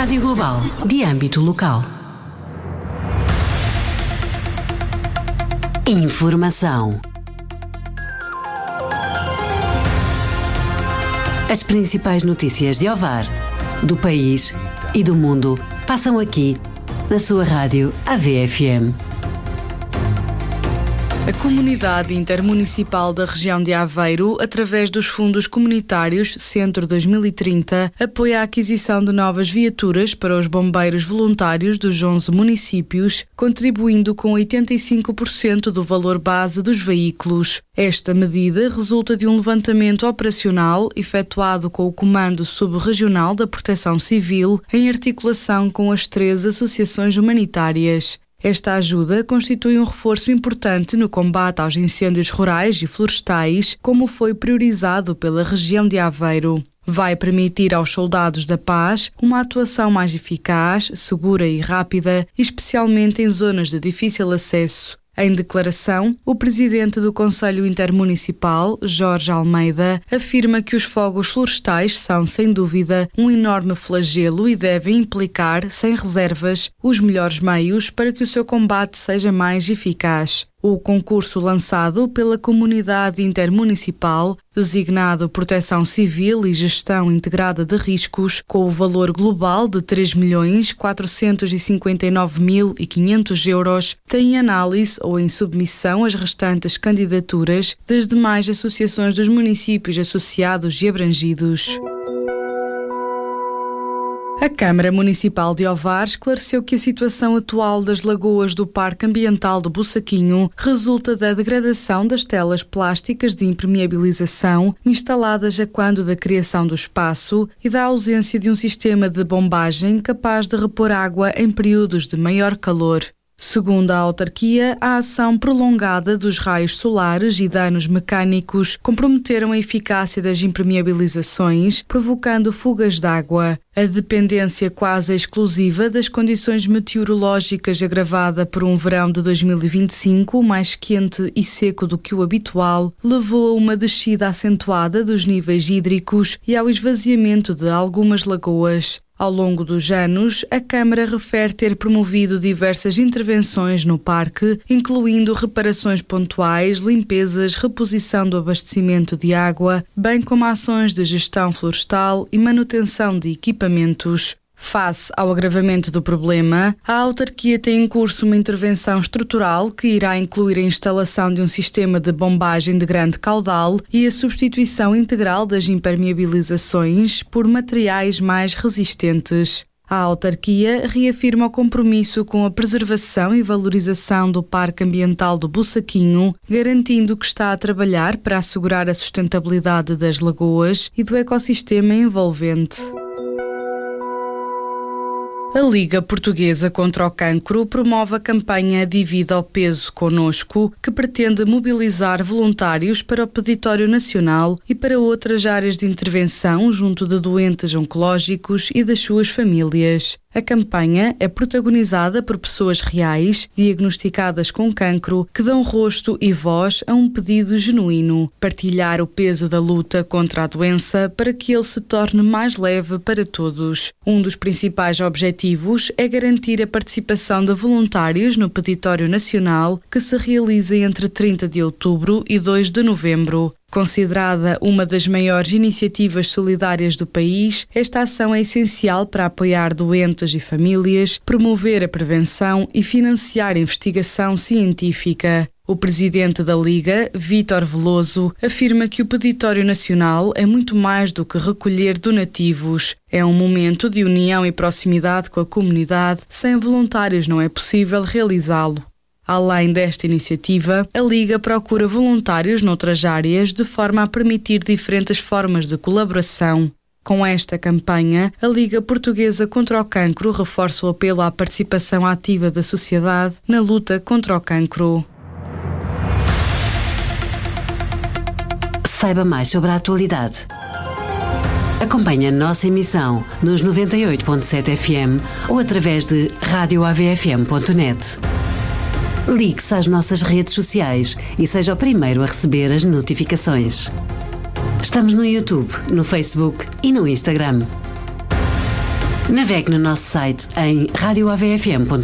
Rádio Global, de âmbito local. Informação. As principais notícias de Ovar, do país e do mundo passam aqui, na sua rádio AVFM. A Comunidade Intermunicipal da Região de Aveiro, através dos fundos comunitários Centro 2030, apoia a aquisição de novas viaturas para os bombeiros voluntários dos 11 municípios, contribuindo com 85% do valor base dos veículos. Esta medida resulta de um levantamento operacional efetuado com o Comando Subregional da Proteção Civil, em articulação com as 3 associações humanitárias. Esta ajuda constitui um reforço importante no combate aos incêndios rurais e florestais, como foi priorizado pela região de Aveiro. Vai permitir aos soldados da paz uma atuação mais eficaz, segura e rápida, especialmente em zonas de difícil acesso. Em declaração, o presidente do Conselho Intermunicipal, Jorge Almeida, afirma que os fogos florestais são, sem dúvida, um enorme flagelo e devem implicar, sem reservas, os melhores meios para que o seu combate seja mais eficaz. O concurso lançado pela Comunidade Intermunicipal, designado Proteção Civil e Gestão Integrada de Riscos, com o valor global de 3.459.500 euros, tem em análise ou em submissão as restantes candidaturas das demais associações dos municípios associados e abrangidos. A Câmara Municipal de Ovar esclareceu que a situação atual das lagoas do Parque Ambiental de Bussaquinho resulta da degradação das telas plásticas de impermeabilização instaladas a quando da criação do espaço e da ausência de um sistema de bombagem capaz de repor água em períodos de maior calor. Segundo a autarquia, a ação prolongada dos raios solares e danos mecânicos comprometeram a eficácia das impermeabilizações, provocando fugas de água. A dependência quase exclusiva das condições meteorológicas agravada por um verão de 2025 mais quente e seco do que o habitual levou a uma descida acentuada dos níveis hídricos e ao esvaziamento de algumas lagoas. Ao longo dos anos, a Câmara refere ter promovido diversas intervenções no parque, incluindo reparações pontuais, limpezas, reposição do abastecimento de água, bem como ações de gestão florestal e manutenção de equipamentos. Face ao agravamento do problema, a autarquia tem em curso uma intervenção estrutural que irá incluir a instalação de um sistema de bombagem de grande caudal e a substituição integral das impermeabilizações por materiais mais resistentes. A autarquia reafirma o compromisso com a preservação e valorização do Parque Ambiental do Bussaquinho, garantindo que está a trabalhar para assegurar a sustentabilidade das lagoas e do ecossistema envolvente. A Liga Portuguesa contra o Cancro promove a campanha Divida o Peso Conosco, que pretende mobilizar voluntários para o Peditório Nacional e para outras áreas de intervenção junto de doentes oncológicos e das suas famílias. A campanha é protagonizada por pessoas reais, diagnosticadas com cancro, que dão rosto e voz a um pedido genuíno: partilhar o peso da luta contra a doença para que ele se torne mais leve para todos. Um dos principais objetivos é garantir a participação de voluntários no Peditório Nacional, que se realiza entre 30 de outubro e 2 de novembro. Considerada uma das maiores iniciativas solidárias do país, esta ação é essencial para apoiar doentes e famílias, promover a prevenção e financiar a investigação científica. O presidente da Liga, Vítor Veloso, afirma que o Peditório Nacional é muito mais do que recolher donativos. É um momento de união e proximidade com a comunidade. Sem voluntários não é possível realizá-lo. Além desta iniciativa, a Liga procura voluntários noutras áreas de forma a permitir diferentes formas de colaboração. Com esta campanha, a Liga Portuguesa contra o Cancro reforça o apelo à participação ativa da sociedade na luta contra o cancro. Saiba mais sobre a atualidade. Acompanhe a nossa emissão nos 98.7 FM ou através de radioavfm.net. Ligue-se às nossas redes sociais e seja o primeiro a receber as notificações. Estamos no YouTube, no Facebook e no Instagram. Navegue no nosso site em radioavfm.net.